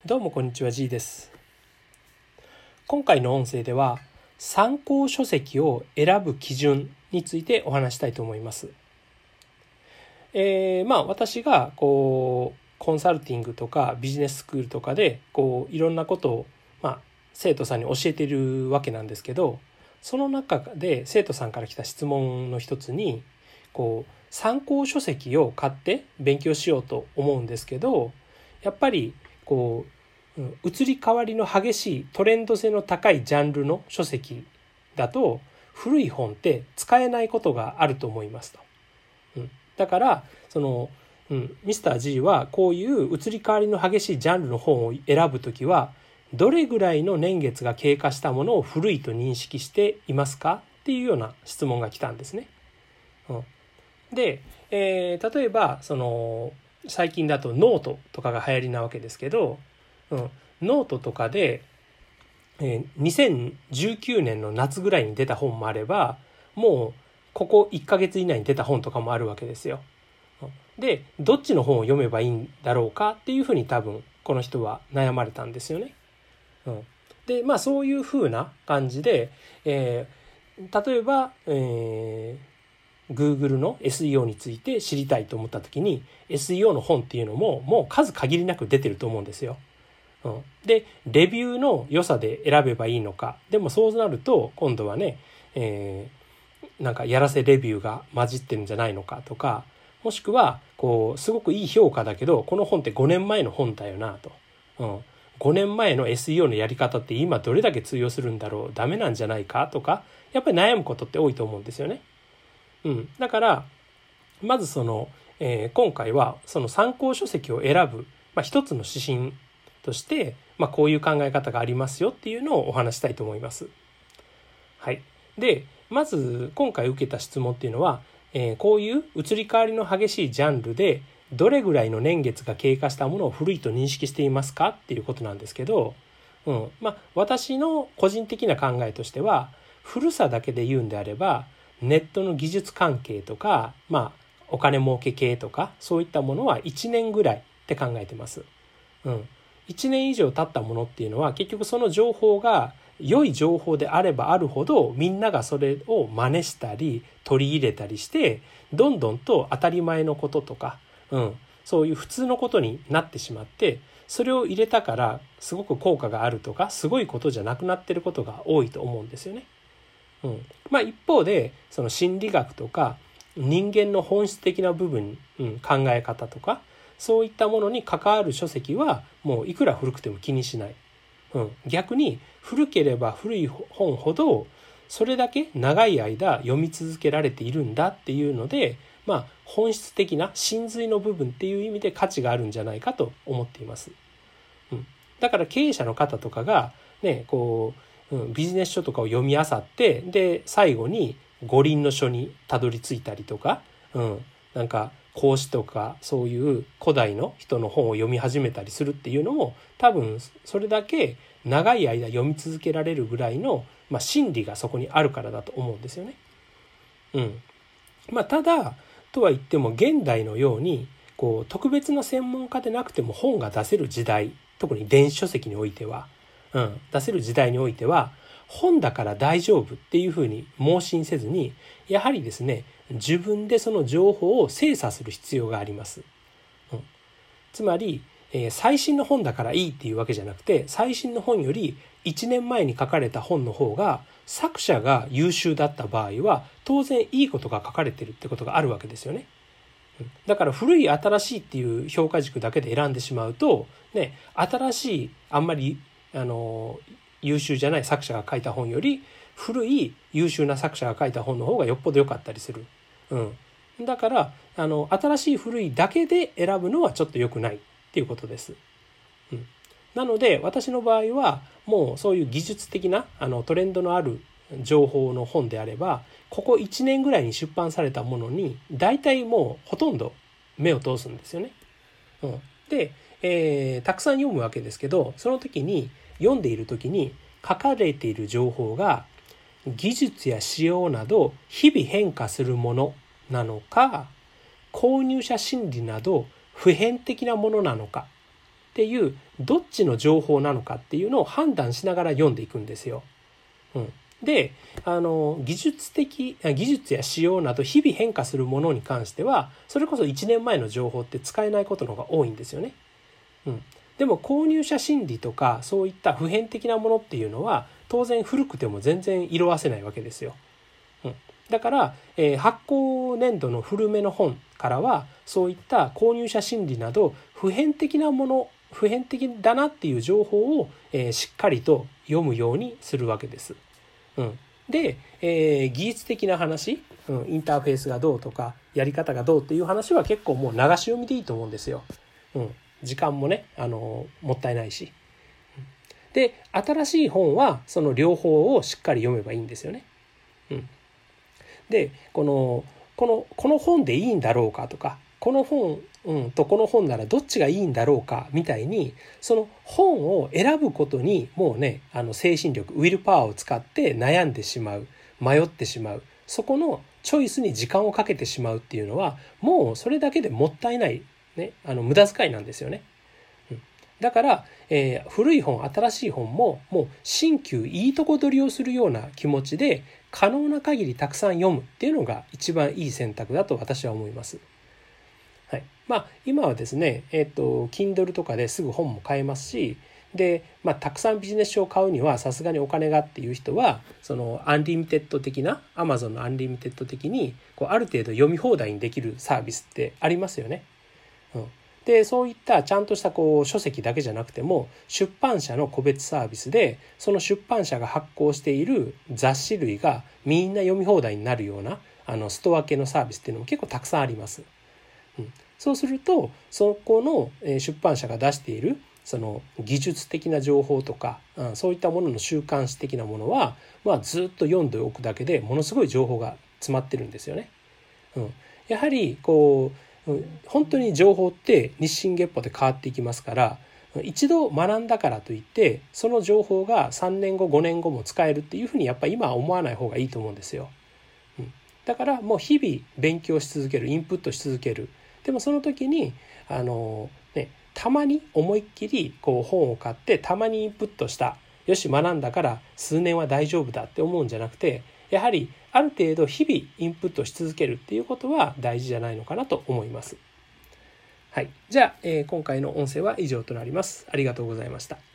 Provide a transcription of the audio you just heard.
どうもこんにちは、G です。今回の音声では参考書籍を選ぶ基準についてお話したいと思います。私がコンサルティングとかビジネススクールとかでいろんなことを生徒さんに教えているわけなんですけど、その中で生徒さんから来た質問の一つに参考書籍を買って勉強しようと思うんですけど、やっぱり移り変わりの激しいトレンド性の高いジャンルの書籍だと古い本って使えないことがあると思いますと。だからミスター G はこういう移り変わりの激しいジャンルの本を選ぶときはどれぐらいの年月が経過したものを古いと認識していますかっていうような質問が来たんですね。で、例えば最近だとノートとかが流行りなわけですけど、ノートとかで、2019年の夏ぐらいに出た本もあれば、もうここ1ヶ月以内に出た本とかもあるわけですよ。で、どっちの本を読めばいいんだろうかっていうふうに多分この人は悩まれたんですよね。で、そういうふうな感じで、例えば、Google の SEO について知りたいと思った時に SEO の本っていうのももう数限りなく出てると思うんですよ。でレビューの良さで選べばいいのか。でもそうなると今度はね、なんかやらせレビューが混じってるんじゃないのかとか、もしくはすごくいい評価だけどこの本って5年前の本だよなと、5年前の SEO のやり方って今どれだけ通用するんだろう、ダメなんじゃないかとか、やっぱり悩むことって多いと思うんですよね。だからまず今回はその参考書籍を選ぶ、一つの指針として、こういう考え方がありますよっていうのをお話したいと思います。はい。で、まず今回受けた質問っていうのは、こういう移り変わりの激しいジャンルでどれぐらいの年月が経過したものを古いと認識していますかっていうことなんですけど、私の個人的な考えとしては、古さだけで言うんであれば、ネットの技術関係とか、お金儲け系とか、そういったものは1年ぐらいって考えてます。1年以上経ったものっていうのは結局その情報が良い情報であればあるほどみんながそれを真似したり取り入れたりしてどんどんと当たり前のこととか、そういう普通のことになってしまって、それを入れたからすごく効果があるとかすごいことじゃなくなっていることが多いと思うんですよね。一方でその心理学とか人間の本質的な部分、考え方とかそういったものに関わる書籍はもういくら古くても気にしない。逆に古ければ古い本ほどそれだけ長い間読み続けられているんだっていうので、本質的な真髄の部分っていう意味で価値があるんじゃないかと思っています。だから経営者の方とかがね、ビジネス書とかを読み漁ってで最後に五輪の書にたどり着いたりとか、なんか孔子とかそういう古代の人の本を読み始めたりするっていうのも多分それだけ長い間読み続けられるぐらいの、心理がそこにあるからだと思うんですよね。ただとは言っても現代のように特別な専門家でなくても本が出せる時代、特に電子書籍においては、出せる時代においては本だから大丈夫っていうふうに盲信せずに、やはりですね自分でその情報を精査する必要があります。つまり、最新の本だからいいっていうわけじゃなくて、最新の本より1年前に書かれた本の方が作者が優秀だった場合は当然いいことが書かれてるってことがあるわけですよね。だから古い新しいっていう評価軸だけで選んでしまうと、新しいあんまり優秀じゃない作者が書いた本より古い優秀な作者が書いた本の方がよっぽど良かったりする。だから新しい古いだけで選ぶのはちょっと良くないっていうことです。なので私の場合はもうそういう技術的なトレンドのある情報の本であれば、ここ1年ぐらいに出版されたものに大体もうほとんど目を通すんですよね。で、たくさん読むわけですけど、その時に読んでいる時に書かれている情報が技術や仕様など日々変化するものなのか、購入者心理など普遍的なものなのか、 っていうどっちの情報なのかっていうのを判断しながら読んでいくんですよ。で、技術や仕様など日々変化するものに関してはそれこそ1年前の情報って使えないことの方が多いんですよね。でも購入者心理とかそういった普遍的なものっていうのは当然古くても全然色あせないわけですよ。だから、発行年度の古めの本からはそういった購入者心理など普遍的なもの、普遍的だなっていう情報を、しっかりと読むようにするわけです。で、技術的な話、インターフェースがどうとかやり方がどうっていう話は結構もう流し読みでいいと思うんですよ。時間もね、もったいないし。で、新しい本はその両方をしっかり読めばいいんですよね。で、この本でいいんだろうかとか、この本、とこの本ならどっちがいいんだろうかみたいに、その本を選ぶことにもうね、精神力、ウィルパワーを使って悩んでしまう、迷ってしまう、そこのチョイスに時間をかけてしまうっていうのは、もうそれだけでもったいない、ね、無駄遣いなんですよね。だから、古い本、新しい本ももう新旧いいとこ取りをするような気持ちで可能な限りたくさん読むっていうのが一番いい選択だと私は思います。今はですね、Kindle とかですぐ本も買えますし、で、たくさんビジネス書を買うにはさすがにお金がっていう人はそのアンリミテッド的な Amazon のアンリミテッド的にある程度読み放題にできるサービスってありますよね。でそういったちゃんとした書籍だけじゃなくても出版社の個別サービスでその出版社が発行している雑誌類がみんな読み放題になるようなストア系のサービスっていうのも結構たくさんあります。そうするとそこの出版社が出しているその技術的な情報とかそういったものの週刊誌的なものは、ずっと読んでおくだけでものすごい情報が詰まってるんですよね。やはり本当に情報って日進月歩で変わっていきますから、一度学んだからといってその情報が3年後5年後も使えるっていうふうにやっぱり今は思わない方がいいと思うんですよ。だからもう日々勉強し続ける、インプットし続ける。でもその時にたまに思いっきり本を買ってたまにインプットした、よし学んだから数年は大丈夫だって思うんじゃなくて、やはりある程度日々インプットし続けるっていうことは大事じゃないのかなと思います。はい、じゃあ、今回の音声は以上となります。ありがとうございました。